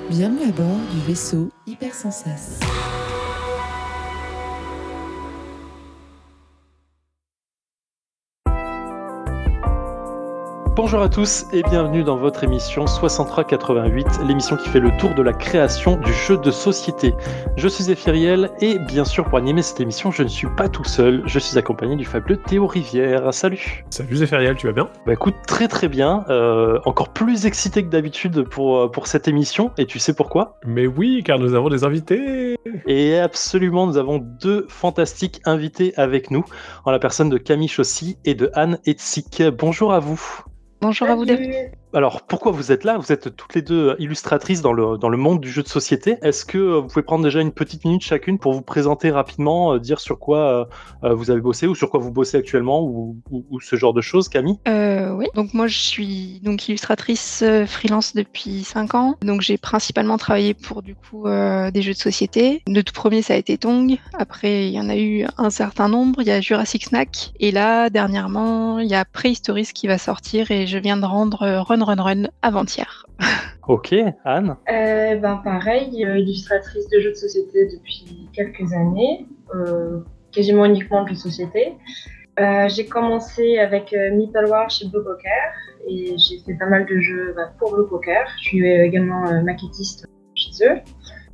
Bienvenue à bord du vaisseau Hypersensas. Bonjour à tous et bienvenue dans votre émission 6388, l'émission qui fait le tour de la création du jeu de société. Je suis Zéphiriel et bien sûr pour animer cette émission, je ne suis pas tout seul, je suis accompagné du fabuleux Théo Rivière. Salut. Salut Zéphiriel, tu vas bien ? Bah écoute, très bien, encore plus excité que d'habitude pour cette émission, et tu sais pourquoi ? Mais oui, car nous avons des invités. Et absolument, nous avons deux fantastiques invités avec nous, en la personne de Camille Chaussy et de Anne Etzig. Bonjour à vous. Bonjour à vous deux. Alors, pourquoi vous êtes là ? Vous êtes toutes les deux illustratrices dans le monde du jeu de société. Est-ce que vous pouvez prendre déjà une petite minute chacune pour vous présenter rapidement, dire sur quoi vous avez bossé ou sur quoi vous bossez actuellement ou ce genre de choses, Camille ? Oui, donc moi je suis donc illustratrice freelance depuis 5 ans. Donc j'ai principalement travaillé pour du coup des jeux de société. Le tout premier ça a été Tong. Après il y en a eu un certain nombre. Il y a Jurassic Snack. Et là dernièrement il y a Prehistories qui va sortir et je viens de rendre Run avant-hier. Ok, Anne ? Pareil, illustratrice de jeux de société depuis quelques années, quasiment uniquement de jeux de société. J'ai commencé avec Meeple War chez Blue Poker et j'ai fait pas mal de jeux pour Blue Poker. Je suis également maquettiste chez eux.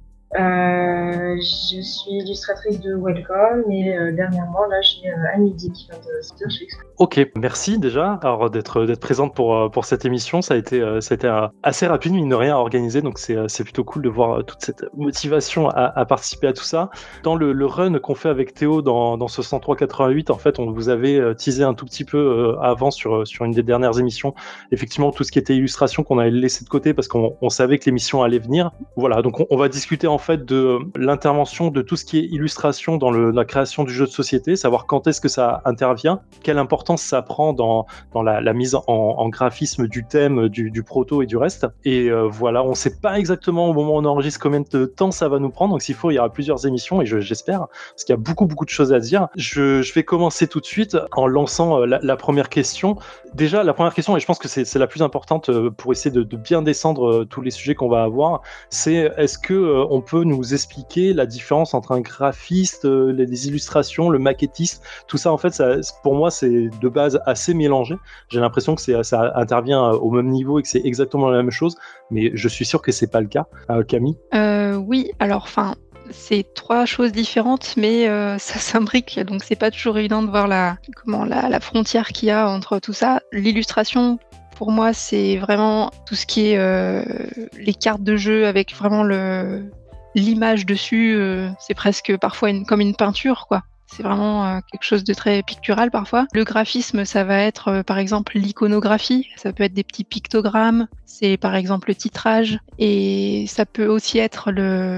Je suis illustratrice de Welcome et dernièrement là chez Amidi qui vient de sortir chez Expo. Ok, merci déjà alors d'être présente pour cette émission. Ça a été assez rapide, mine de rien, à organiser, donc c'est plutôt cool de voir toute cette motivation à participer à tout ça. Dans le run qu'on fait avec Théo dans ce 103-88, en fait, on vous avait teasé un tout petit peu avant sur une des dernières émissions, effectivement, tout ce qui était illustration qu'on avait laissé de côté parce qu'on savait que l'émission allait venir. Voilà, donc on va discuter en fait de l'intervention de tout ce qui est illustration dans la création du jeu de société, savoir quand est-ce que ça intervient, quelle importance ça prend dans la mise en graphisme du thème, du proto et du reste. Et voilà, on ne sait pas exactement au moment où on enregistre combien de temps ça va nous prendre, donc s'il faut, il y aura plusieurs émissions et j'espère, parce qu'il y a beaucoup de choses à dire. Je vais commencer tout de suite en lançant la première question. Déjà, la première question, et je pense que c'est la plus importante pour essayer de bien descendre tous les sujets qu'on va avoir, c'est est-ce que on peut nous expliquer la différence entre un graphiste, les illustrations, le maquettiste, tout ça en fait, pour moi c'est de base assez mélangé. J'ai l'impression que ça intervient au même niveau et que c'est exactement la même chose, mais je suis sûr que c'est pas le cas. Camille ? Oui, alors c'est 3 choses différentes, mais ça s'imbrique, donc c'est pas toujours évident de voir la frontière qu'il y a entre tout ça. L'illustration, pour moi, c'est vraiment tout ce qui est les cartes de jeu avec vraiment l'image dessus. C'est presque parfois comme une peinture, quoi. C'est vraiment quelque chose de très pictural parfois. Le graphisme, ça va être par exemple l'iconographie, ça peut être des petits pictogrammes, c'est par exemple le titrage, et ça peut aussi être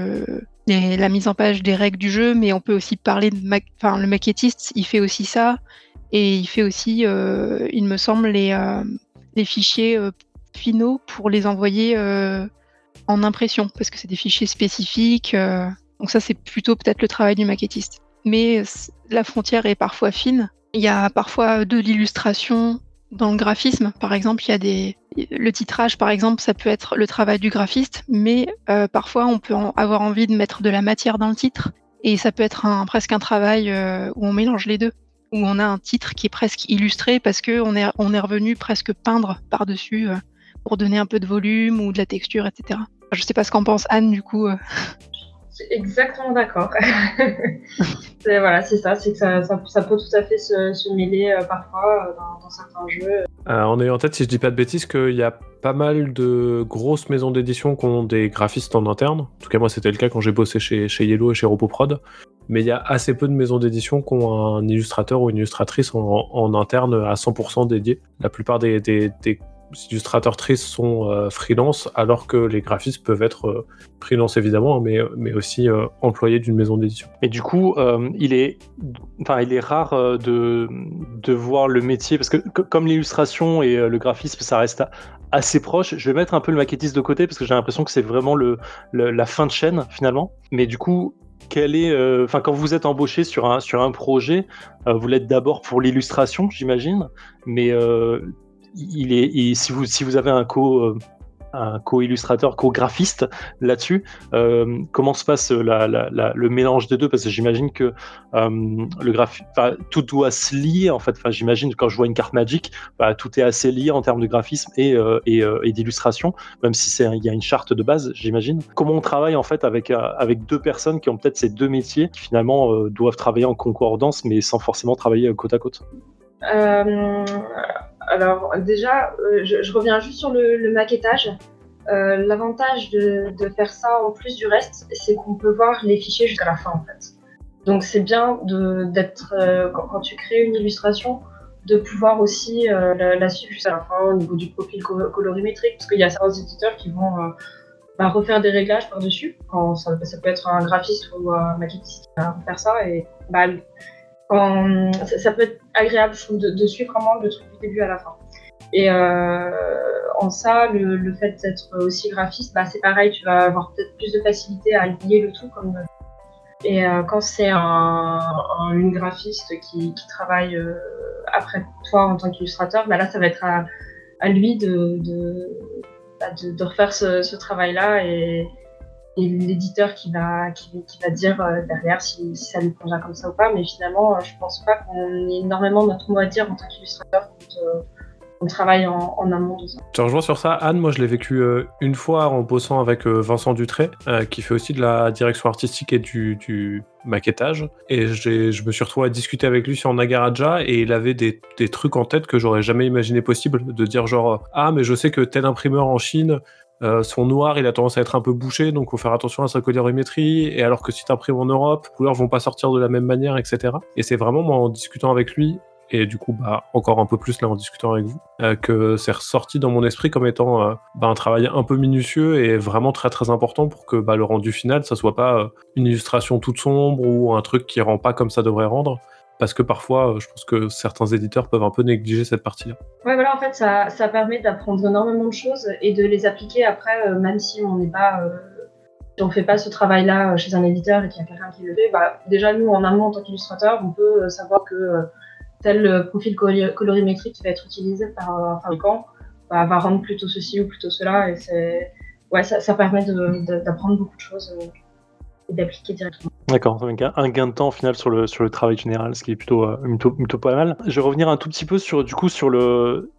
la mise en page des règles du jeu, mais on peut aussi parler le maquettiste, il fait aussi ça, et il fait aussi, il me semble, les fichiers finaux pour les envoyer en impression, parce que c'est des fichiers spécifiques, donc ça c'est plutôt peut-être le travail du maquettiste. Mais la frontière est parfois fine. Il y a parfois de l'illustration dans le graphisme. Par exemple, le titrage, par exemple, ça peut être le travail du graphiste, mais parfois on peut avoir envie de mettre de la matière dans le titre, et ça peut être presque un travail où on mélange les deux, où on a un titre qui est presque illustré parce qu'on est revenu presque peindre par-dessus pour donner un peu de volume ou de la texture, etc. Je sais pas ce qu'en pense Anne, du coup. Je suis exactement d'accord. C'est ça, c'est que ça peut tout à fait se mêler parfois dans certains jeux. On a eu en tête, si je dis pas de bêtises, qu'il y a pas mal de grosses maisons d'édition qui ont des graphistes en interne. En tout cas, moi, c'était le cas quand j'ai bossé chez Yellow et chez Roboprod. Mais il y a assez peu de maisons d'édition qui ont un illustrateur ou une illustratrice en interne à 100% dédié. La plupart des illustrateurs-trices sont freelance, alors que les graphistes peuvent être freelance évidemment, mais aussi employés d'une maison d'édition. Et du coup, il est rare de voir le métier, parce que comme l'illustration et le graphisme, ça reste assez proche. Je vais mettre un peu le maquettiste de côté, parce que j'ai l'impression que c'est vraiment la fin de chaîne, finalement. Mais du coup, quand vous êtes embauché sur un projet, vous l'êtes d'abord pour l'illustration, j'imagine, mais si vous avez un un co-illustrateur, co-graphiste là-dessus. Comment se passe le mélange des deux? Parce que j'imagine que tout doit se lier en fait. J'imagine quand je vois une carte Magic, tout est assez lié en termes de graphisme et d'illustration, même si il y a une charte de base, j'imagine. Comment on travaille en fait avec deux personnes qui ont peut-être ces deux métiers qui finalement doivent travailler en concordance, mais sans forcément travailler côte à côte? Alors déjà, je reviens juste sur le maquettage. L'avantage de faire ça en plus du reste, c'est qu'on peut voir les fichiers jusqu'à la fin en fait. Donc c'est bien d'être quand tu crées une illustration, de pouvoir aussi la suivre jusqu'à la fin au niveau du profil colorimétrique, parce qu'il y a certains éditeurs qui vont refaire des réglages par-dessus. Quand ça peut être un graphiste ou un maquettiste qui va faire ça, et ça peut être agréable, je trouve, de suivre vraiment le truc du début à la fin. Et en ça, le fait d'être aussi graphiste, c'est pareil, tu vas avoir peut-être plus de facilité à lier le tout. Et quand c'est une graphiste qui travaille après toi en tant qu'illustrateur, là ça va être à lui de refaire ce travail-là, et l'éditeur qui va dire derrière si ça lui convient comme ça ou pas. Mais finalement, je pense pas qu'on ait énormément notre mot à dire en tant qu'illustrateur quand on travaille en amont de ça. Je te rejoins sur ça, Anne. Moi, je l'ai vécu une fois en bossant avec Vincent Dutré, qui fait aussi de la direction artistique et du maquettage. Et je me suis retrouvé à discuter avec lui sur Nagaraja, et il avait des trucs en tête que j'aurais jamais imaginé possible, de dire genre « Ah, mais je sais que tel imprimeur en Chine, son noir, il a tendance à être un peu bouché, donc faut faire attention à sa colorimétrie, et alors que si tu imprimes en Europe, les couleurs vont pas sortir de la même manière, etc. » Et c'est vraiment moi, en discutant avec lui, et du coup encore un peu plus là en discutant avec vous, que c'est ressorti dans mon esprit comme étant un travail un peu minutieux et vraiment très très important pour que le rendu final, ça soit pas une illustration toute sombre ou un truc qui rend pas comme ça devrait rendre, parce que parfois je pense que certains éditeurs peuvent un peu négliger cette partie-là. Ouais, voilà, en fait ça permet d'apprendre énormément de choses et de les appliquer après, même si on n'est pas si on fait pas ce travail-là chez un éditeur et qu'il y a quelqu'un qui le fait, déjà nous en amont en tant qu'illustrateur, on peut savoir que tel profil colorimétrique qui va être utilisé par un fabricant va rendre plutôt ceci ou plutôt cela, et ça permet d'apprendre beaucoup de choses et d'appliquer directement. D'accord, donc un gain de temps au final sur le travail général, ce qui est plutôt pas mal. Je vais revenir un tout petit peu sur le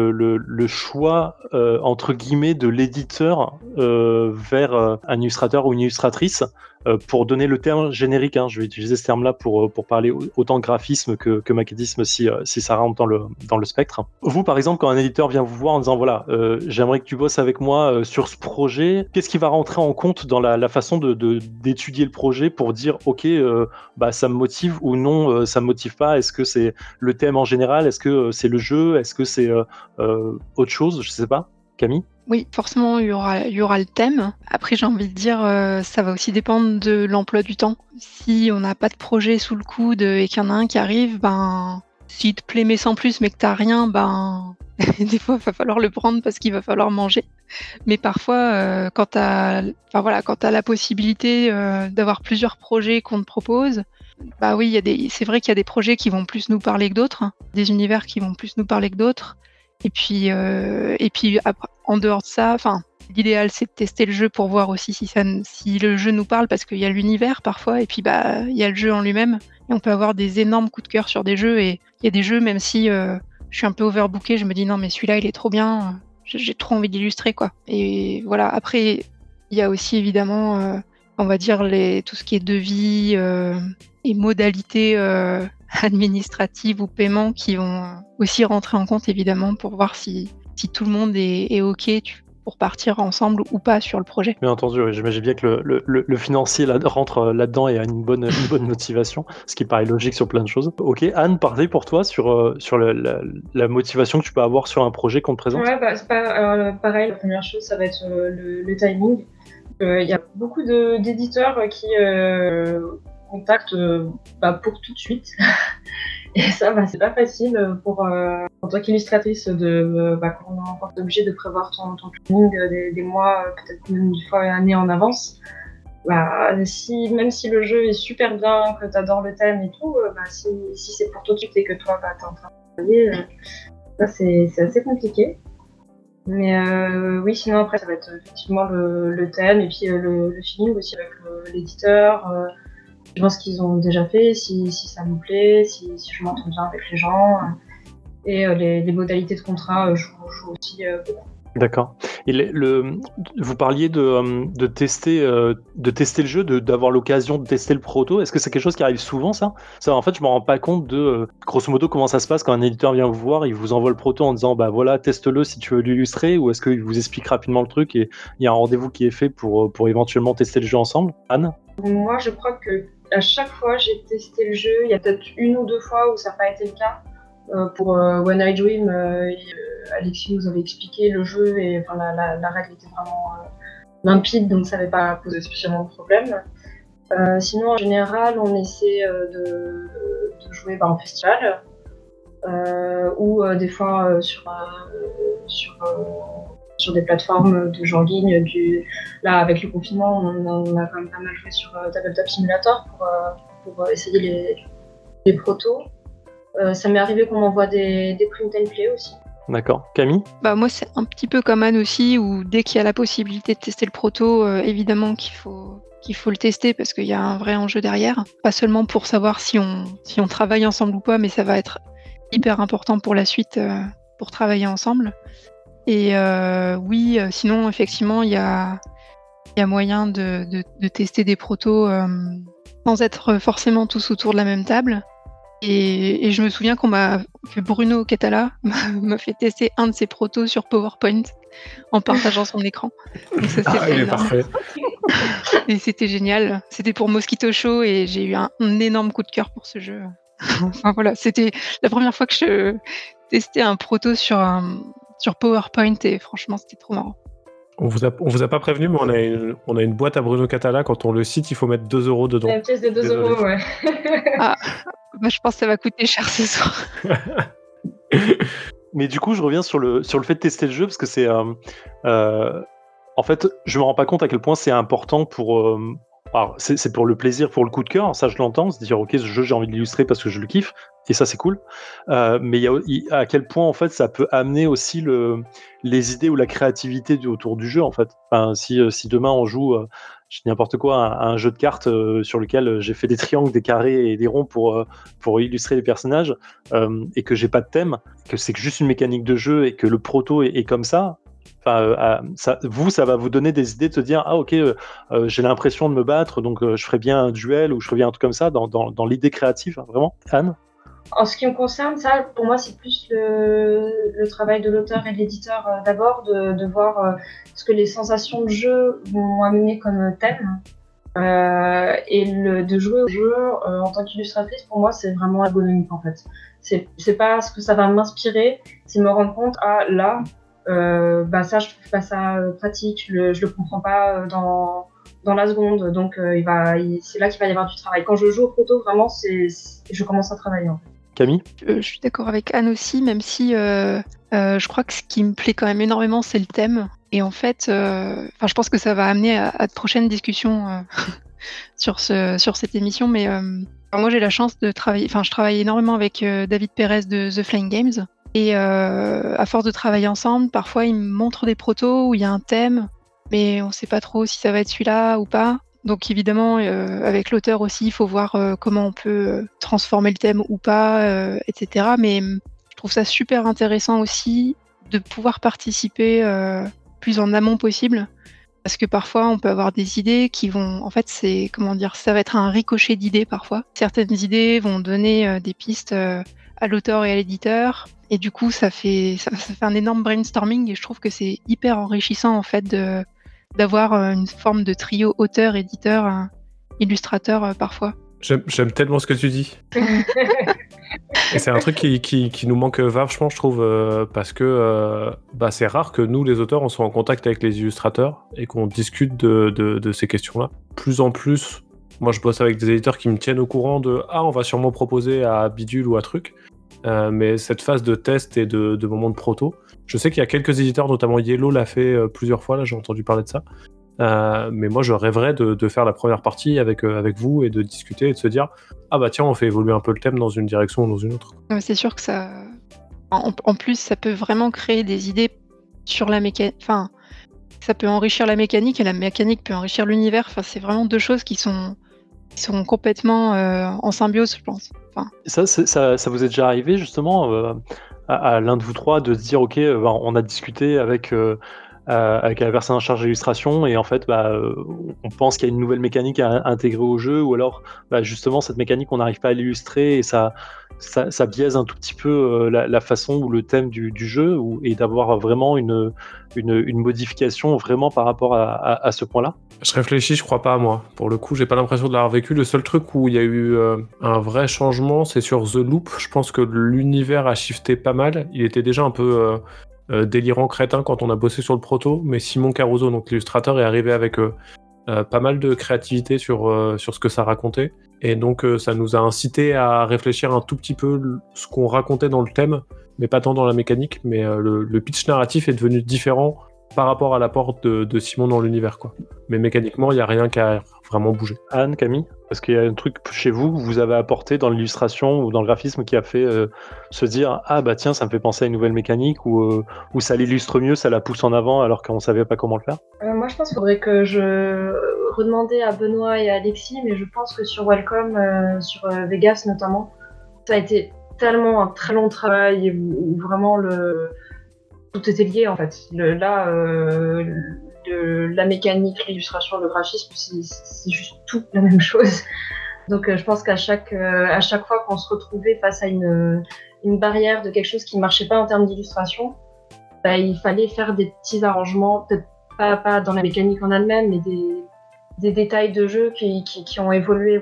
choix entre guillemets de l'éditeur vers un illustrateur ou une illustratrice. Pour donner le terme générique, je vais utiliser ce terme-là pour parler autant graphisme que maquettisme si ça rentre dans le spectre. Vous, par exemple, quand un éditeur vient vous voir en disant voilà, j'aimerais que tu bosses avec moi sur ce projet, qu'est-ce qui va rentrer en compte dans la façon d'étudier le projet pour dire ok, ça me motive ou non, ça me motive pas? Est-ce que c'est le thème en général? Est-ce que c'est le jeu? Est-ce que c'est autre chose? Je sais pas. Camille? Oui, forcément, il y aura le thème. Après, j'ai envie de dire, ça va aussi dépendre de l'emploi du temps. Si on n'a pas de projet sous le coude et qu'il y en a un qui arrive, s'il te plaît mais sans plus, mais que t'as rien, des fois, il va falloir le prendre parce qu'il va falloir manger. Mais parfois, quand t'as la possibilité d'avoir plusieurs projets qu'on te propose, oui, c'est vrai qu'il y a des projets qui vont plus nous parler que d'autres, des univers qui vont plus nous parler que d'autres. Et puis après, en dehors de ça, l'idéal c'est de tester le jeu pour voir aussi si le jeu nous parle, parce qu'il y a l'univers parfois, et puis il y a le jeu en lui-même, et on peut avoir des énormes coups de cœur sur des jeux, et il y a des jeux, même si je suis un peu overbooké, je me dis non mais celui-là il est trop bien, j'ai trop envie d'illustrer quoi. Et voilà, après il y a aussi évidemment on va dire tout ce qui est devis et modalités administratives ou paiements qui vont aussi rentrer en compte évidemment pour voir si tout le monde est OK pour partir ensemble ou pas sur le projet. Bien entendu, oui, j'imagine bien que le financier rentre là-dedans et a une bonne motivation, ce qui paraît logique sur plein de choses. Ok, Anne, pareil pour toi sur la motivation que tu peux avoir sur un projet qu'on te présente. Ouais, c'est pareil, la première chose ça va être le timing. Il y a beaucoup d'éditeurs qui contactent pour tout de suite. Et ça, c'est pas facile en tant qu'illustratrice quand t'es obligée de prévoir ton planning des mois, peut-être même des fois une année en avance. Même si le jeu est super bien, que t'adores le thème et tout, si c'est pour tout de suite et que toi t'es en train de travailler, ça c'est assez compliqué. Mais oui, sinon après ça va être effectivement le thème et puis le feeling aussi avec l'éditeur. Je pense qu'ils ont déjà fait, si ça me plaît, si je m'entends bien avec les gens. Et les modalités de contrat jouent aussi beaucoup. D'accord. Et vous parliez de tester le jeu, d'avoir l'occasion de tester le proto. Est-ce que c'est quelque chose qui arrive souvent, ça? En fait, je me rends pas compte de, grosso modo, comment ça se passe quand un éditeur vient vous voir, il vous envoie le proto en disant, bah voilà, teste-le si tu veux l'illustrer, ou est-ce qu'il vous explique rapidement le truc et il y a un rendez-vous qui est fait pour éventuellement tester le jeu ensemble? Anne? Moi, je crois que à chaque fois j'ai testé le jeu, il y a peut-être 1 ou 2 fois où ça n'a pas été le cas. Pour When I Dream, Alexis nous avait expliqué le jeu et enfin, la règle était vraiment limpide, donc ça n'avait pas posé spécialement de problème. Sinon, en général, on essaie de jouer en festival ou des fois sur des plateformes de jeux en ligne. Là, avec le confinement, on a quand même pas mal joué sur Tabletop Simulator pour essayer les protos. Ça m'est arrivé qu'on m'envoie des print and play aussi. D'accord. Camille? Moi, c'est un petit peu comme Anne aussi, où dès qu'il y a la possibilité de tester le proto, évidemment qu'il faut le tester parce qu'il y a un vrai enjeu derrière. Pas seulement pour savoir si on travaille ensemble ou pas, mais ça va être hyper important pour la suite pour travailler ensemble. Et oui, sinon, effectivement, il y a moyen de tester des protos sans être forcément tous autour de la même table. Et je me souviens que Bruno Catala m'a fait tester un de ses protos sur PowerPoint en partageant son écran. Donc ça, c'était il est parfait. Et c'était génial. C'était pour Mosquito Show et j'ai eu un énorme coup de cœur pour ce jeu. Enfin voilà, c'était la première fois que je testais un proto sur PowerPoint et franchement, c'était trop marrant. On vous a pas prévenu, mais on a une boîte à Bruno Catala. Quand on le cite, il faut mettre 2 € dedans. Une pièce de 2 €, ouais. Je pense que ça va coûter cher ce soir. Mais du coup, je reviens sur le fait de tester le jeu, parce que c'est... en fait, je me rends pas compte à quel point c'est important pour... alors, c'est pour le plaisir, pour le coup de cœur, ça je l'entends, se dire, ok, ce jeu, j'ai envie de l'illustrer parce que je le kiffe, et ça c'est cool. Mais à quel point, en fait, ça peut amener aussi les idées ou la créativité autour du jeu, en fait. Enfin, si demain on joue... je dis n'importe quoi, un jeu de cartes sur lequel j'ai fait des triangles, des carrés et des ronds pour illustrer les personnages, et que j'ai pas de thème, que c'est juste une mécanique de jeu et que le proto est comme ça. Enfin, ça va vous donner des idées de se dire, ah ok, j'ai l'impression de me battre, donc je ferais bien un duel ou je ferais bien un truc comme ça dans l'idée créative, hein, vraiment. Anne? En ce qui me concerne, ça, pour moi, c'est plus le travail de l'auteur et de l'éditeur d'abord, de voir ce que les sensations de jeu vont amener comme thème. Et de jouer au jeu en tant qu'illustratrice, pour moi, c'est vraiment ergonomique, en fait. C'est pas ce que ça va m'inspirer, c'est me rendre compte, là, ça, je trouve pas ça pratique, je le comprends pas dans la seconde, donc c'est là qu'il va y avoir du travail. Quand je joue au proto, vraiment, je commence à travailler, en fait. Camille? Je suis d'accord avec Anne aussi, même si je crois que ce qui me plaît quand même énormément, c'est le thème. Et en fait, je pense que ça va amener à de prochaines discussions sur cette émission. Mais moi, j'ai la chance de travailler. Enfin, je travaille énormément avec David Perez de The Flying Games. Et à force de travailler ensemble, parfois, il me montre des protos où il y a un thème, mais on ne sait pas trop si ça va être celui-là ou pas. Donc évidemment, avec l'auteur aussi, il faut voir comment on peut transformer le thème ou pas, etc. Mais je trouve ça super intéressant aussi de pouvoir participer plus en amont possible. Parce que parfois, on peut avoir des idées qui vont... En fait, ça va être un ricochet d'idées parfois. Certaines idées vont donner des pistes à l'auteur et à l'éditeur. Et du coup, ça fait un énorme brainstorming. Et je trouve que c'est hyper enrichissant, en fait, d'avoir une forme de trio auteur, éditeur, illustrateur parfois. J'aime tellement ce que tu dis. Et c'est un truc qui nous manque vachement, je trouve, parce que c'est rare que nous, les auteurs, on soit en contact avec les illustrateurs et qu'on discute de ces questions-là. Plus en plus, moi je bosse avec des éditeurs qui me tiennent au courant de « Ah, on va sûrement proposer à Bidule ou à truc ». Mais cette phase de test et de moment de proto, je sais qu'il y a quelques éditeurs, notamment Yellow l'a fait plusieurs fois, là j'ai entendu parler de ça. Mais moi je rêverais de faire la première partie avec vous et de discuter et de se dire ah bah tiens, on fait évoluer un peu le thème dans une direction ou dans une autre. C'est sûr que ça... En plus, ça peut vraiment créer des idées sur la mécanique. Enfin, ça peut enrichir la mécanique et la mécanique peut enrichir l'univers. Enfin, c'est vraiment deux choses qui sont complètement en symbiose, je pense. Enfin, Ça vous est déjà arrivé justement à l'un de vous trois de se dire ok, on a discuté avec la personne en charge d'illustration et en fait on pense qu'il y a une nouvelle mécanique à intégrer au jeu ou alors justement cette mécanique on n'arrive pas à l'illustrer et ça biaise un tout petit peu la façon ou le thème du jeu et d'avoir vraiment une modification vraiment par rapport à ce point-là. Je réfléchis, je crois pas à moi. Pour le coup, j'ai pas l'impression de l'avoir vécu. Le seul truc où il y a eu un vrai changement, c'est sur The Loop. Je pense que l'univers a shifté pas mal. Il était déjà un peu délirant, crétin quand on a bossé sur le proto, mais Simon Caruso, donc l'illustrateur, est arrivé avec pas mal de créativité sur ce que ça racontait. Et donc ça nous a incité à réfléchir un tout petit peu ce qu'on racontait dans le thème, mais pas tant dans la mécanique. Mais le pitch narratif est devenu différent par rapport à l'apport de Simon dans l'univers, quoi. Mais mécaniquement, il n'y a rien qui a vraiment bougé. Anne, Camille, est-ce qu'il y a un truc chez vous que vous avez apporté dans l'illustration ou dans le graphisme qui a fait se dire ah bah tiens, ça me fait penser à une nouvelle mécanique ou ça l'illustre mieux, ça la pousse en avant alors qu'on savait pas comment le faire? Moi, je pense qu'il faudrait que je redemandais à Benoît et à Alexis, mais je pense que sur Welcome, sur Vegas notamment, ça a été tellement un très long travail où vraiment tout était lié en fait. La mécanique, l'illustration, le graphisme, c'est juste tout la même chose. Donc je pense qu'à chaque fois qu'on se retrouvait face à une barrière de quelque chose qui ne marchait pas en termes d'illustration, il fallait faire des petits arrangements, peut-être pas dans la mécanique en elle-même, mais des détails de jeu qui ont évolué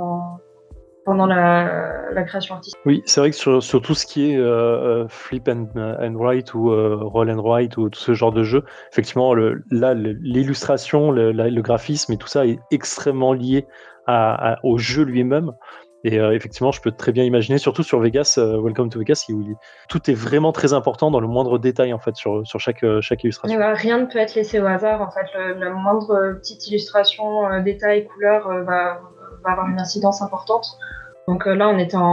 pendant la création artistique. Oui, c'est vrai que sur tout ce qui est flip and write ou roll and write ou tout ce genre de jeu, effectivement, l'illustration, le graphisme et tout ça est extrêmement lié au jeu lui-même. Et effectivement, je peux très bien imaginer, surtout sur Vegas, Welcome to Vegas, où tout est vraiment très important dans le moindre détail en fait sur chaque illustration. Rien ne peut être laissé au hasard en fait. La moindre petite illustration, détail, couleur va avoir une incidence importante. Donc là, on était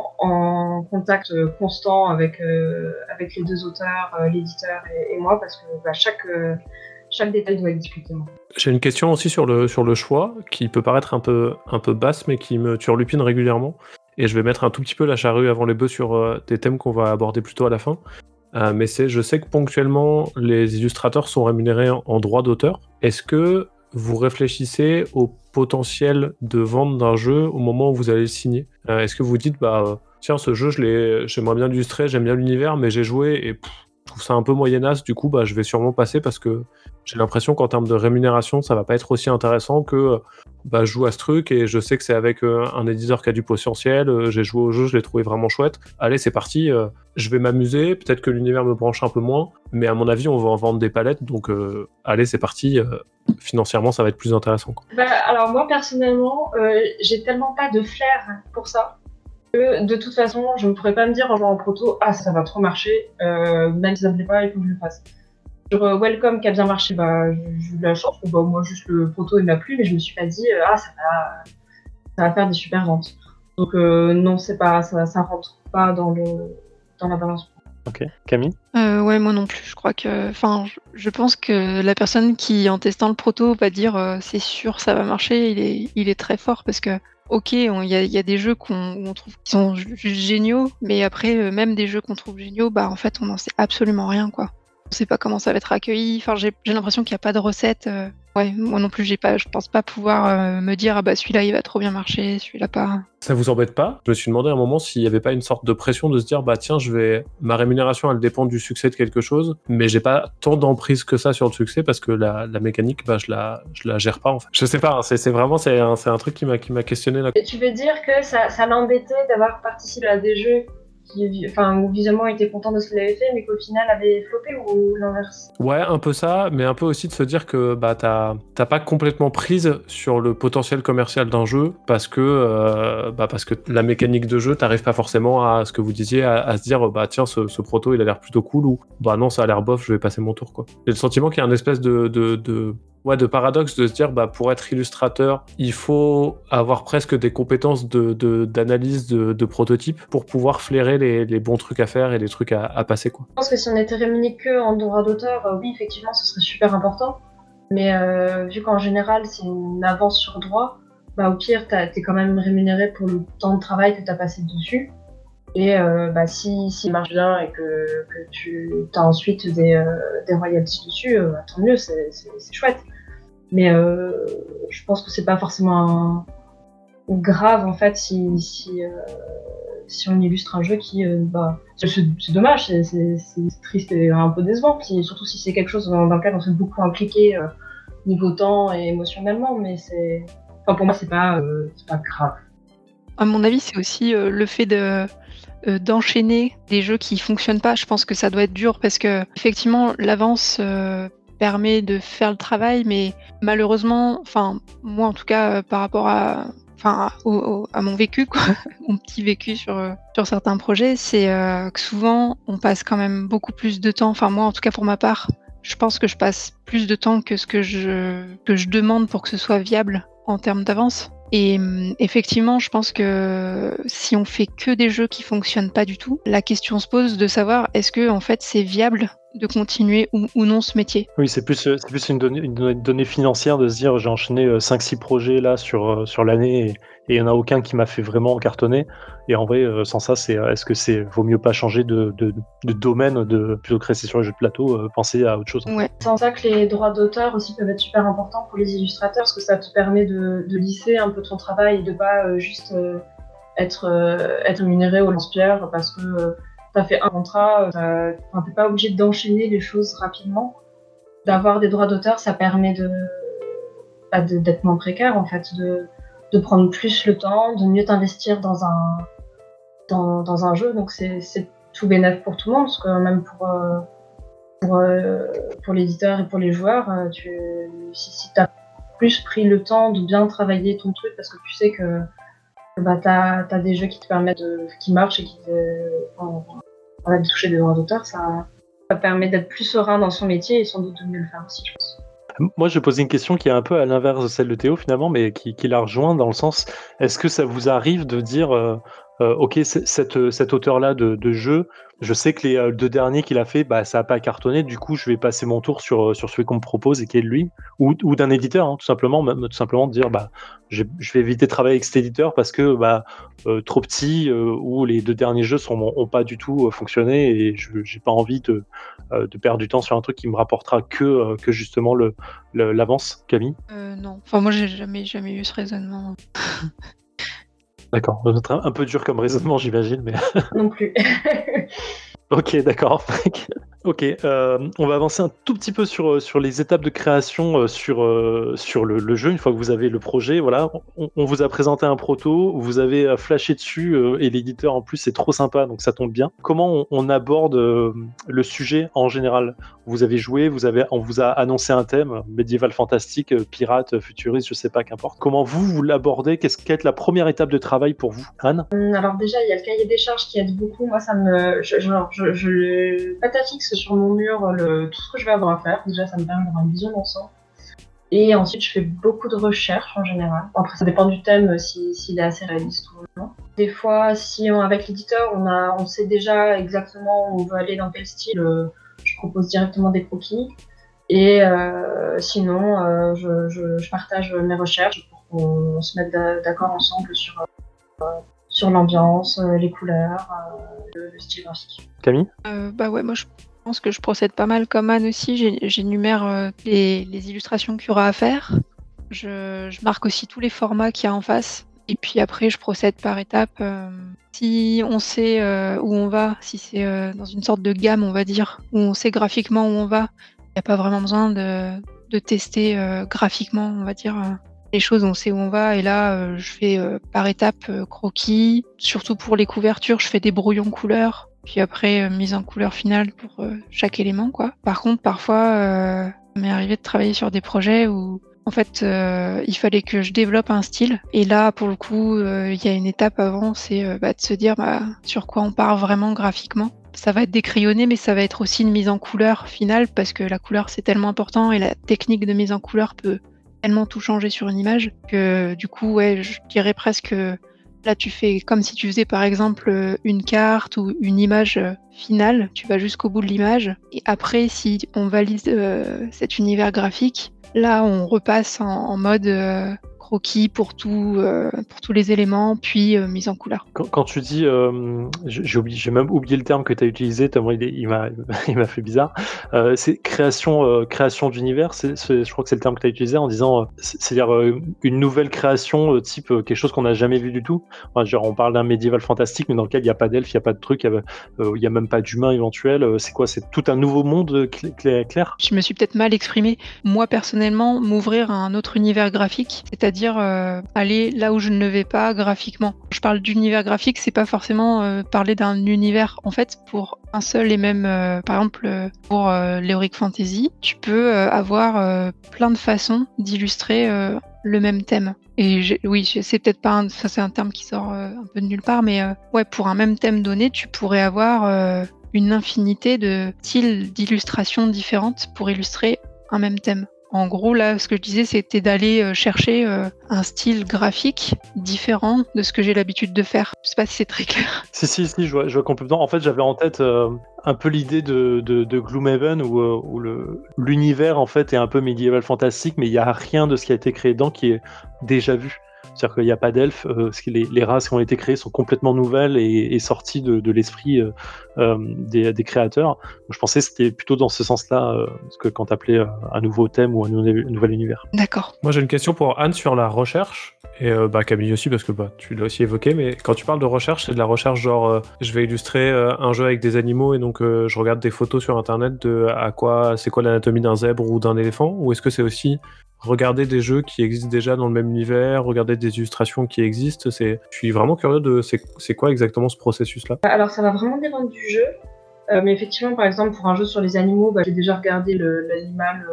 en contact constant avec les deux auteurs, l'éditeur et moi, parce que chaque détail doit être discuté. J'ai une question aussi sur le choix, qui peut paraître un peu basse, mais qui me turlupine régulièrement. Et je vais mettre un tout petit peu la charrue avant les bœufs sur des thèmes qu'on va aborder plutôt à la fin. Mais je sais que ponctuellement, les illustrateurs sont rémunérés en droit d'auteur. Est-ce que vous réfléchissez au potentiel de vente d'un jeu au moment où vous allez le signer? Est-ce que vous dites, tiens, ce jeu, j'aimerais bien l'illustrer, j'aime bien l'univers, mais j'ai joué et je trouve ça un peu moyennasse, du coup, je vais sûrement passer parce que j'ai l'impression qu'en termes de rémunération, ça va pas être aussi intéressant que je joue à ce truc et je sais que c'est avec un éditeur qui a du potentiel, j'ai joué au jeu, je l'ai trouvé vraiment chouette. Allez, c'est parti, je vais m'amuser, peut-être que l'univers me branche un peu moins, mais à mon avis, on va en vendre des palettes, donc allez, c'est parti, financièrement, ça va être plus intéressant, quoi. Alors moi, personnellement, j'ai tellement pas de flair pour ça. De toute façon, je ne pourrais pas me dire en jouant en proto, ça va trop marcher, même si ça me plaît pas, il faut que je le fasse. Sur Welcome qui a bien marché, j'ai eu la chance que moi juste le proto il m'a plu, mais je me suis pas dit ça va faire des super ventes. Donc non, c'est pas ça rentre pas dans la balance. Ok, Camille? Ouais, moi non plus. Je crois que, je pense que la personne qui en testant le proto va dire c'est sûr ça va marcher, il est très fort parce que ok, il y a des jeux qu'on trouve qui sont juste géniaux, mais après, même des jeux qu'on trouve géniaux, en fait, on n'en sait absolument rien, quoi. On sait pas comment ça va être accueilli. Enfin, j'ai l'impression qu'il n'y a pas de recette. Ouais, moi non plus, je pense pas pouvoir me dire celui-là il va trop bien marcher, celui-là pas. Ça vous embête pas? Je me suis demandé à un moment s'il n'y avait pas une sorte de pression de se dire tiens, ma rémunération elle dépend du succès de quelque chose, mais j'ai pas tant d'emprise que ça sur le succès parce que la mécanique je la gère pas en fait. Je sais pas, c'est vraiment un truc qui m'a questionné là. Et tu veux dire que ça l'embêtait d'avoir participé à des jeux où visuellement il était content de ce qu'il avait fait, mais qu'au final avait floppé ou l'inverse? Ouais, un peu ça, mais un peu aussi de se dire que t'as pas complètement prise sur le potentiel commercial d'un jeu parce que la mécanique de jeu, t'arrives pas forcément à ce que vous disiez, à se dire tiens, ce proto il a l'air plutôt cool ou non, ça a l'air bof, je vais passer mon tour, quoi. J'ai le sentiment qu'il y a une espèce de de paradoxe de se dire pour être illustrateur, il faut avoir presque des compétences d'analyse de prototypes pour pouvoir flairer les bons trucs à faire et les trucs à passer, quoi. Je pense que si on était rémunéré que en droit d'auteur, oui, effectivement, ce serait super important. Mais vu qu'en général, c'est une avance sur droit, au pire, t'es quand même rémunéré pour le temps de travail que t'as passé dessus. Et si marche bien et que tu as ensuite des royalties dessus, tant mieux, c'est chouette. Mais je pense que c'est pas forcément grave en fait si on illustre un jeu qui c'est dommage, c'est triste et un peu décevant, surtout si c'est quelque chose dans lequel on s'est beaucoup impliqué niveau temps et émotionnellement, mais pour moi c'est pas grave. À mon avis, c'est aussi le fait d'enchaîner des jeux qui fonctionnent pas. Je pense que ça doit être dur parce que effectivement l'avance permet de faire le travail, mais malheureusement, moi en tout cas par rapport à mon vécu, quoi, mon petit vécu sur certains projets, c'est que souvent on passe quand même beaucoup plus de temps. Moi en tout cas pour ma part, je pense que je passe plus de temps que ce que je demande pour que ce soit viable en termes d'avance. Et effectivement, je pense que si on fait que des jeux qui fonctionnent pas du tout, la question se pose de savoir est-ce que en fait c'est viable de continuer ou non ce métier. Oui, c'est plus une donnée financière de se dire j'ai enchaîné 5-6 projets là sur l'année et il n'y en a aucun qui m'a fait vraiment cartonner. Et en vrai, sans ça, est-ce que vaut mieux pas changer de domaine, plutôt que rester sur les jeux de plateau, penser à autre chose. Ouais. C'est en ça que les droits d'auteur aussi peuvent être super importants pour les illustrateurs, parce que ça te permet de lisser un peu ton travail et de pas juste être rémunéré au lance-pierre parce que t'as fait un contrat, t'es pas obligé d'enchaîner les choses rapidement. D'avoir des droits d'auteur, ça permet d'être moins précaire en fait, de prendre plus le temps, de mieux t'investir dans un jeu. Donc c'est tout bénéfique pour tout le monde, parce que même pour l'éditeur et pour les joueurs, si t'as plus pris le temps de bien travailler ton truc, parce que tu sais que t'as des jeux qui te permettent qui marchent et qui de toucher des droits d'auteur, ça permet d'être plus serein dans son métier et sans doute de mieux le faire aussi, je pense. Moi, je vais poser une question qui est un peu à l'inverse de celle de Théo finalement, mais qui la rejoint dans le sens, est-ce que ça vous arrive de dire ok, cet auteur-là de jeu, je sais que les 2 derniers qu'il a fait, ça n'a pas cartonné, du coup je vais passer mon tour sur celui qu'on me propose et qui est de lui, ou d'un éditeur, hein, tout simplement de dire je vais éviter de travailler avec cet éditeur parce que trop petit, ou les 2 derniers jeux ont pas du tout fonctionné et j'ai pas envie de perdre du temps sur un truc qui me rapportera que justement l'avance. Camille? Non, moi j'ai jamais eu ce raisonnement. D'accord, un peu dur comme raisonnement, j'imagine, mais Non plus. ok, d'accord. Ok, on va avancer un tout petit peu sur les étapes de création sur le jeu. Une fois que vous avez le projet, voilà, on vous a présenté un proto, vous avez flashé dessus et l'éditeur en plus c'est trop sympa, donc ça tombe bien. Comment on aborde le sujet en général? Vous avez joué, on vous a annoncé un thème médiéval fantastique, pirate, futuriste, je sais pas, qu'importe. Comment vous l'abordez? Quelle est la première étape de travail pour vous, Anne? Alors déjà, il y a le cahier des charges qui aide beaucoup. Moi, je patafixe sur mon mur tout ce que je vais avoir à faire. Déjà, ça me permet d'avoir une vision d'ensemble. Et ensuite, je fais beaucoup de recherches en général. Après, ça dépend du thème, s'il est assez réaliste ou non. Des fois, avec l'éditeur, on sait déjà exactement où on veut aller, dans quel style, je propose directement des croquis. Et sinon, je partage mes recherches pour qu'on se mette d'accord ensemble sur l'ambiance, les couleurs, le style graphique. Camille? Ouais, moi je pense que je procède pas mal comme Anne aussi. J'énumère les illustrations qu'il y aura à faire. Je marque aussi tous les formats qu'il y a en face. Et puis après, je procède par étapes. Si on sait où on va, si c'est dans une sorte de gamme, on va dire, où on sait graphiquement où on va, il n'y a pas vraiment besoin de tester graphiquement, on va dire. Les choses, on sait où on va, et là, je fais par étapes croquis. Surtout pour les couvertures, je fais des brouillons couleurs, puis après mise en couleur finale pour chaque élément, quoi. Par contre, parfois, ça m'est arrivé de travailler sur des projets où, en fait, il fallait que je développe un style. Et là, pour le coup, il y a une étape avant, c'est de se dire sur quoi on part vraiment graphiquement. ça va être décrayonné, mais ça va être aussi une mise en couleur finale, parce que la couleur, c'est tellement important et la technique de mise en couleur peut tellement tout changer sur une image que du coup, ouais, je dirais presque là, tu fais comme si tu faisais par exemple une carte ou une image finale, tu vas jusqu'au bout de l'image et après, si on valide cet univers graphique, là, on repasse en mode croquis pour tous les éléments, puis mise en couleur. Quand tu dis, j'ai même oublié le terme que tu as utilisé, tellement il m'a il m'a fait bizarre. C'est création d'univers, je crois que c'est le terme que tu as utilisé en disant, c'est-à-dire une nouvelle création, type quelque chose qu'on n'a jamais vu du tout. Enfin, genre, on parle d'un médiéval fantastique, mais dans lequel il n'y a pas d'elfes, il n'y a pas de trucs, il n'y a même pas d'humains éventuels. C'est quoi? C'est tout un nouveau monde clair? Je me suis peut-être mal exprimée. Moi, personnellement, m'ouvrir à un autre univers graphique, c'est-à-dire aller là où je ne vais pas graphiquement. Je parle d'univers graphique, c'est pas forcément parler d'un univers. En fait, pour un seul et même, par exemple, pour l'Heroic Fantasy, tu peux avoir plein de façons d'illustrer le même thème. Et c'est peut-être pas ça, c'est un terme qui sort un peu de nulle part, mais ouais, pour un même thème donné, tu pourrais avoir une infinité de styles d'illustrations différentes pour illustrer un même thème. En gros, là, ce que je disais, c'était d'aller chercher un style graphique différent de ce que j'ai l'habitude de faire. Je sais pas si c'est très clair. Si, je vois complètement. En fait, j'avais en tête un peu l'idée de Gloomhaven où l'univers en fait est un peu médiéval fantastique, mais il n'y a rien de ce qui a été créé dedans qui est déjà vu. C'est-à-dire qu'il n'y a pas d'elfes, les races qui ont été créées sont complètement nouvelles et sorties de l'esprit des créateurs. Donc, je pensais que c'était plutôt dans ce sens-là que quand tu appelais un nouveau thème ou un nouvel univers. D'accord. Moi j'ai une question pour Anne sur la recherche, et Camille aussi parce que tu l'as aussi évoqué, mais quand tu parles de recherche, c'est de la recherche genre je vais illustrer un jeu avec des animaux et donc je regarde des photos sur internet de c'est quoi l'anatomie d'un zèbre ou d'un éléphant, ou est-ce que c'est aussi regarder des jeux qui existent déjà dans le même univers, regarder des illustrations qui existent? Je suis vraiment curieux de c'est quoi exactement ce processus-là? Alors ça va vraiment dépendre du jeu, mais effectivement par exemple pour un jeu sur les animaux, j'ai déjà regardé l'animal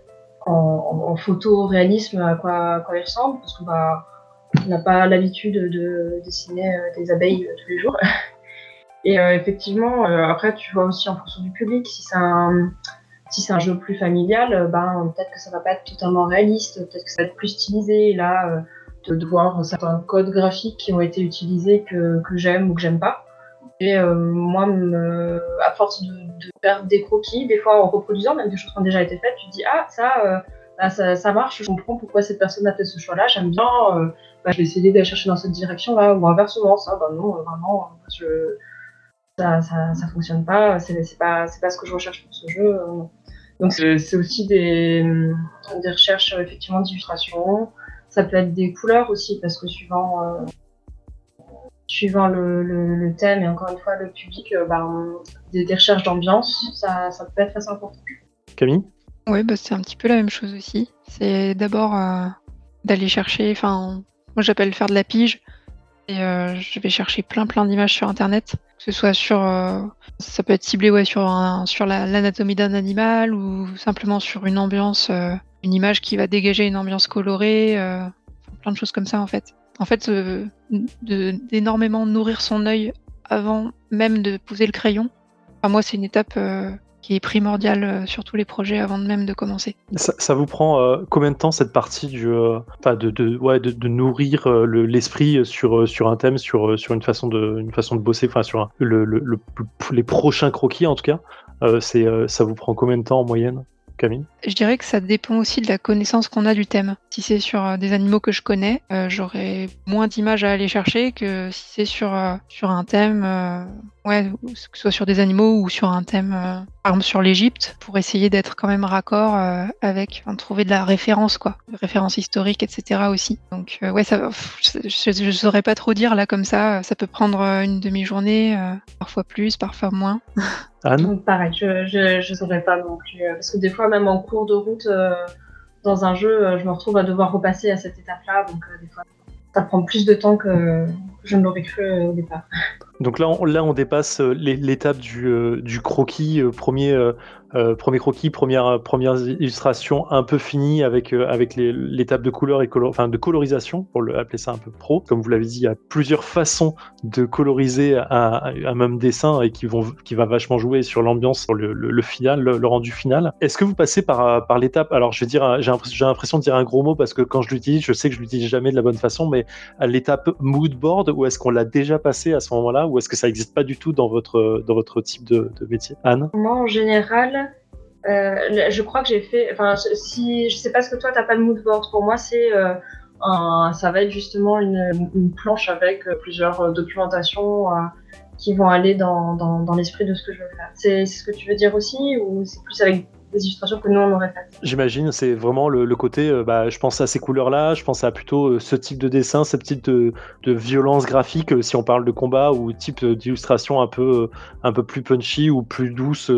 en photo réalisme à quoi il ressemble, parce qu'on n'a pas l'habitude de dessiner des abeilles tous les jours. Et effectivement, après tu vois aussi en fonction du public, si c'est un jeu plus familial, peut-être que ça va pas être totalement réaliste, peut-être que ça va être plus stylisé. Et là, de voir certains codes graphiques qui ont été utilisés que j'aime ou que j'aime pas. Et moi, à force de faire des croquis, des fois en reproduisant même des choses qui ont déjà été faites, tu te dis ça marche, je comprends pourquoi cette personne a fait ce choix-là, j'aime bien, je vais essayer d'aller chercher dans cette direction-là, ou inversement, non, vraiment, ça fonctionne pas, c'est pas ce que je recherche pour ce jeu. Donc c'est aussi des recherches effectivement d'illustration. Ça peut être des couleurs aussi, parce que suivant le thème et encore une fois le public, des recherches d'ambiance, ça peut être assez important. Camille? Oui, c'est un petit peu la même chose aussi. C'est d'abord d'aller chercher, moi j'appelle faire de la pige, et je vais chercher plein d'images sur internet, que ce soit ça peut être ciblé sur l'anatomie d'un animal, ou simplement sur une ambiance, une image qui va dégager une ambiance colorée, plein de choses comme ça en fait. En fait, d'énormément nourrir son œil avant même de poser le crayon. Moi, c'est une étape qui est primordiale sur tous les projets avant même de commencer. Ça vous prend combien de temps cette partie de nourrir l'esprit sur un thème, sur une façon de bosser, sur les prochains croquis en tout cas, ça vous prend combien de temps en moyenne, Camille? Je dirais que ça dépend aussi de la connaissance qu'on a du thème. Si c'est sur des animaux que je connais, j'aurai moins d'images à aller chercher que si c'est sur un thème, que ce soit sur des animaux ou sur un thème, par exemple sur l'Égypte, pour essayer d'être quand même raccord avec, trouver de la référence, référence historique, etc. aussi. Donc je saurais pas trop dire là comme ça peut prendre une demi-journée, parfois plus, parfois moins. Anne? Pareil, je saurais pas non plus, parce que des fois même en cours de route dans un jeu, je me retrouve à devoir repasser à cette étape-là, donc des fois ça prend plus de temps que je ne l'aurais cru au départ. Donc là, on dépasse l'étape du croquis, premier premier croquis, première illustration un peu finie avec l'étape de couleur et de colorisation, pour appeler ça un peu pro. Comme vous l'avez dit, il y a plusieurs façons de coloriser un même dessin et qui va vachement jouer sur l'ambiance, sur le final, le rendu final. Est-ce que vous passez par l'étape, alors je vais dire, j'ai l'impression de dire un gros mot parce que quand je l'utilise, je sais que je l'utilise jamais de la bonne façon, mais à l'étape mood board, ou est-ce qu'on l'a déjà passé à ce moment-là, ou est-ce que ça n'existe pas du tout dans votre type de métier? Anne? Moi, en général, je crois que j'ai fait. Enfin, si je sais pas ce que toi t'as pas de mood board. Pour moi, ça va être justement une planche avec plusieurs documentations qui vont aller dans l'esprit de ce que je veux faire. C'est ce que tu veux dire aussi, ou c'est plus avec des illustrations que nous on aurait faites? J'imagine, c'est vraiment le côté, je pense à ces couleurs-là, je pense à plutôt ce type de dessin, ce type de violence graphique, si on parle de combat, ou type d'illustration un peu plus punchy ou plus douce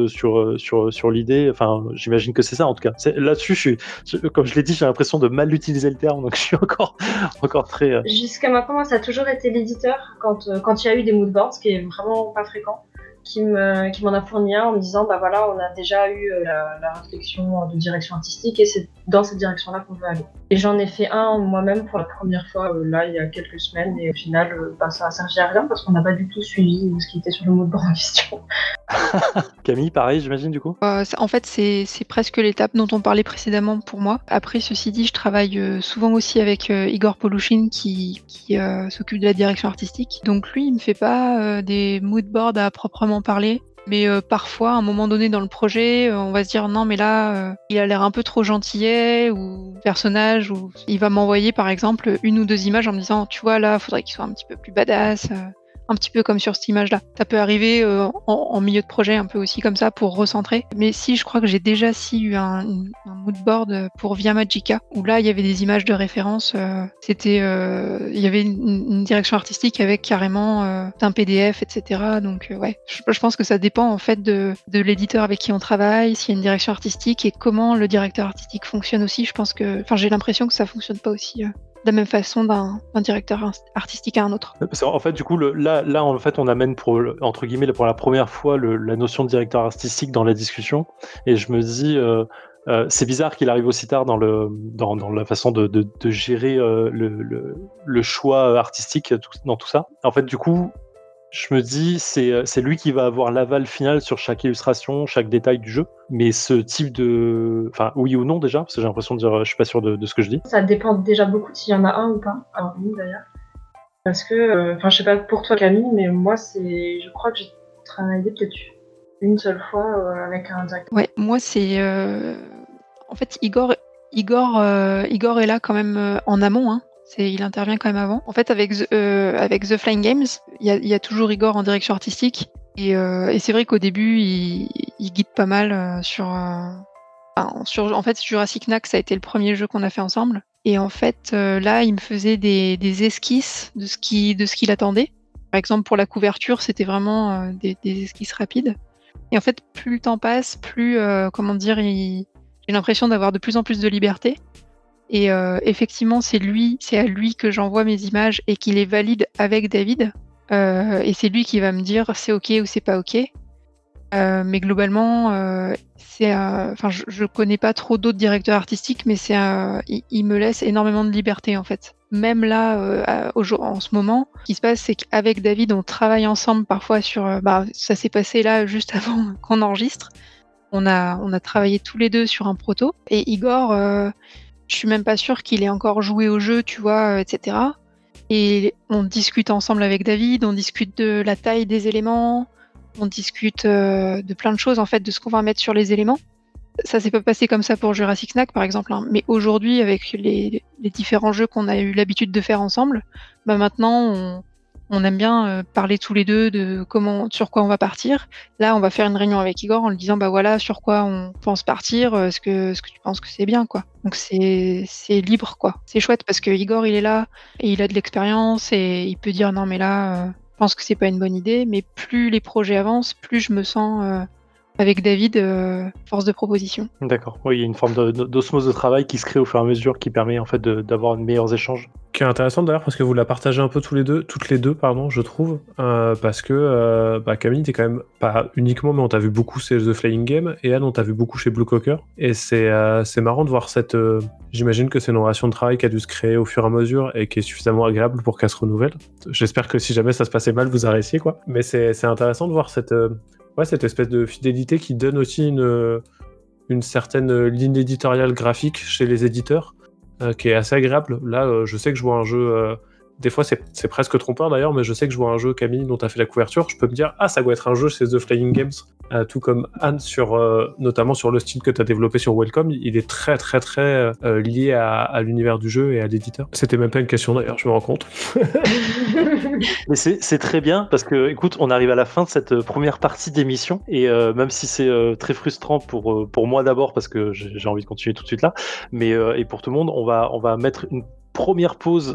sur l'idée. Enfin, j'imagine que c'est ça en tout cas. Là-dessus, comme je l'ai dit, j'ai l'impression de mal utiliser le terme, donc je suis encore très... Jusqu'à maintenant, moi, ça a toujours été l'éditeur, quand il y a eu des moodboards, ce qui est vraiment pas fréquent, qui m'en a fourni un en me disant bah voilà, on a déjà eu la réflexion de direction artistique et c'est dans cette direction-là qu'on veut aller. Et j'en ai fait un moi-même pour la première fois là il y a quelques semaines, et au final ça a servi à rien parce qu'on n'a pas du tout suivi ce qui était sur le moodboard en question. Camille, pareil, j'imagine du coup? En fait, c'est presque l'étape dont on parlait précédemment pour moi. Après, ceci dit, je travaille souvent aussi avec Igor Polushin qui s'occupe de la direction artistique. Donc lui, il me fait pas des moodboards à proprement parler. Mais parfois, à un moment donné dans le projet, on va se dire non mais là, il a l'air un peu trop gentillet ou personnage, ou il va m'envoyer par exemple 1 ou 2 images en me disant tu vois là, faudrait qu'il soit un petit peu plus badass. Un petit peu comme sur cette image-là. Ça peut arriver en milieu de projet, un peu aussi comme ça, pour recentrer. Mais si, je crois que j'ai déjà eu un moodboard pour Via Magica, où là, il y avait des images de référence. Il y avait une direction artistique avec carrément un PDF, etc. Donc, ouais, je pense que ça dépend en fait de l'éditeur avec qui on travaille, s'il y a une direction artistique et comment le directeur artistique fonctionne aussi. J'ai l'impression que ça fonctionne pas aussi de la même façon d'un directeur artistique à un autre. En fait, du coup, là, en fait, on amène entre guillemets pour la première fois la notion de directeur artistique dans la discussion, et je me dis, c'est bizarre qu'il arrive aussi tard dans la façon de gérer le choix artistique dans tout ça. En fait, du coup, je me dis, c'est lui qui va avoir l'aval final sur chaque illustration, chaque détail du jeu. Mais ce type de... Enfin, oui ou non déjà, parce que j'ai l'impression de dire, je suis pas sûr de ce que je dis. Ça dépend déjà beaucoup de s'il y en a un ou pas. Alors, nous d'ailleurs. Parce que, je sais pas pour toi Camille, mais moi, je crois que j'ai travaillé peut-être une seule fois avec un directeur. Ouais, moi c'est... En fait, Igor est là quand même en amont, hein. Il intervient quand même avant. En fait, avec The Flying Games, il y a toujours Igor en direction artistique. Et c'est vrai qu'au début, il guide pas mal en fait, Jurassic Knack, ça a été le premier jeu qu'on a fait ensemble. Et en fait, là, il me faisait des esquisses de ce qu'il attendait. Par exemple, pour la couverture, c'était vraiment des esquisses rapides. Et en fait, plus le temps passe, plus, j'ai l'impression d'avoir de plus en plus de liberté. Et effectivement, c'est à lui que j'envoie mes images et qu'il les valide avec David. Et c'est lui qui va me dire c'est OK ou c'est pas OK. Mais globalement, je connais pas trop d'autres directeurs artistiques, mais il me laisse énormément de liberté en fait. Même là, en ce moment, ce qui se passe, c'est qu'avec David, on travaille ensemble parfois sur... ça s'est passé là juste avant qu'on enregistre. On a travaillé tous les deux sur un proto. Et Igor... je suis même pas sûre qu'il ait encore joué au jeu, tu vois, etc. Et on discute ensemble avec David, on discute de la taille des éléments, on discute de plein de choses, en fait, de ce qu'on va mettre sur les éléments. Ça s'est pas passé comme ça pour Jurassic Knack, par exemple, hein. Mais aujourd'hui, avec les différents jeux qu'on a eu l'habitude de faire ensemble, maintenant, on aime bien parler tous les deux de sur quoi on va partir. Là, on va faire une réunion avec Igor en lui disant, voilà, sur quoi on pense partir, est-ce que tu penses que c'est bien, quoi. Donc c'est libre, quoi. C'est chouette parce que Igor, il est là et il a de l'expérience et il peut dire, non, mais là, je pense que c'est pas une bonne idée. Mais plus les projets avancent, plus je me sens avec David force de proposition. D'accord. Oui, il y a une forme d'osmose de travail qui se crée au fur et à mesure qui permet en fait d'avoir de meilleurs échanges. qui est intéressante d'ailleurs parce que vous la partagez un peu toutes les deux, je trouve, parce que Camille, t'es quand même pas uniquement, mais on t'a vu beaucoup chez The Flying Game, et Anne, on t'a vu beaucoup chez Blue Cocker, et c'est marrant de voir cette. J'imagine que c'est une relation de travail qui a dû se créer au fur et à mesure et qui est suffisamment agréable pour qu'elle se renouvelle. J'espère que si jamais ça se passait mal, vous arrêtiez, quoi. Mais c'est intéressant de voir cette espèce de fidélité qui donne aussi une certaine ligne éditoriale graphique chez les éditeurs. Qui est assez agréable. Là, je sais que je vois un jeu... des fois, c'est presque trompeur d'ailleurs, mais je sais que je vois un jeu, Camille, dont tu as fait la couverture. Je peux me dire, ça doit être un jeu chez The Flying Games. Tout comme Anne, notamment sur le style que tu as développé sur Welcome. Il est très, très, très lié à l'univers du jeu et à l'éditeur. C'était même pas une question d'ailleurs, je me rends compte. Mais c'est très bien parce que, écoute, on arrive à la fin de cette première partie d'émission et même si c'est très frustrant pour moi d'abord parce que j'ai envie de continuer tout de suite là, mais et pour tout le monde, on va mettre une première pause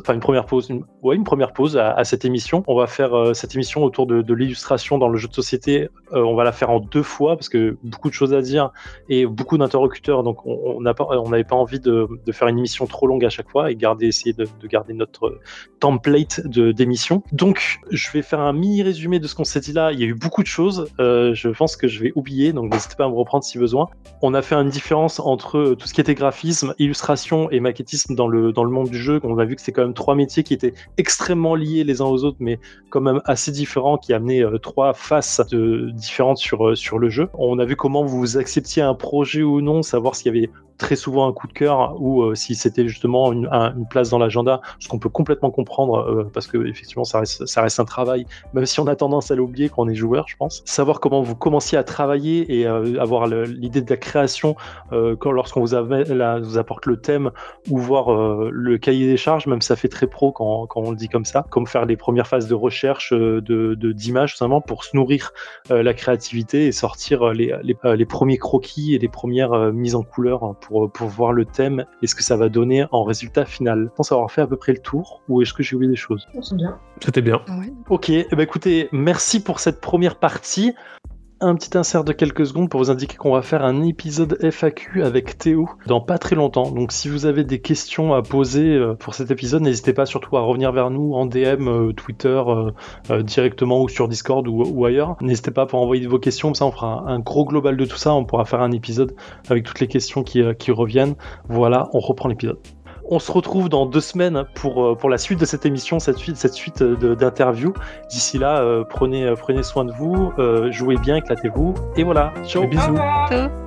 à cette émission. On va faire cette émission autour de l'illustration dans le jeu de société. On va la faire en 2 fois parce que beaucoup de choses à dire et beaucoup d'interlocuteurs. Donc on n'avait pas envie de faire une émission trop longue à chaque fois et essayer de garder notre template d'émission. Donc je vais faire un mini résumé de ce qu'on s'est dit là. Il y a eu beaucoup de choses. Je pense que je vais oublier, donc n'hésitez pas à me reprendre si besoin. On a fait une différence entre tout ce qui était graphisme, illustration et maquettisme dans le monde du jeu. On a vu que c'est quand même 3 métiers qui étaient extrêmement liés les uns aux autres, mais quand même assez différents, qui amenaient 3 faces différentes sur le jeu. On a vu comment vous acceptiez un projet ou non, savoir s'il y avait très souvent un coup de cœur ou si c'était justement une place dans l'agenda, ce qu'on peut complètement comprendre parce que effectivement ça reste un travail, même si on a tendance à l'oublier quand on est joueur, je pense. Savoir comment vous commenciez à travailler et avoir l'idée de la création lorsqu'on vous apporte le thème ou voir le cahier des charges, même si ça fait très pro quand on le dit comme ça, comme faire les premières phases de recherche d'images tout simplement pour se nourrir la créativité et sortir les premiers croquis et les premières mises en couleur pour voir le thème et ce que ça va donner en résultat final. Je pense avoir fait à peu près le tour, ou est-ce que j'ai oublié des choses? C'est bien. C'était bien. Ouais. Ok, écoutez, merci pour cette première partie. Un petit insert de quelques secondes pour vous indiquer qu'on va faire un épisode FAQ avec Théo dans pas très longtemps. Donc si vous avez des questions à poser pour cet épisode, n'hésitez pas surtout à revenir vers nous en DM, Twitter, directement ou sur Discord ou ailleurs. N'hésitez pas pour envoyer vos questions, comme ça on fera un gros global de tout ça. On pourra faire un épisode avec toutes les questions qui reviennent. Voilà, on reprend l'épisode. On se retrouve dans 2 semaines pour la suite de cette émission, cette suite d'interviews. D'ici là, prenez soin de vous, jouez bien, éclatez-vous, et voilà. Ciao. Bisous. Au revoir. Ciao.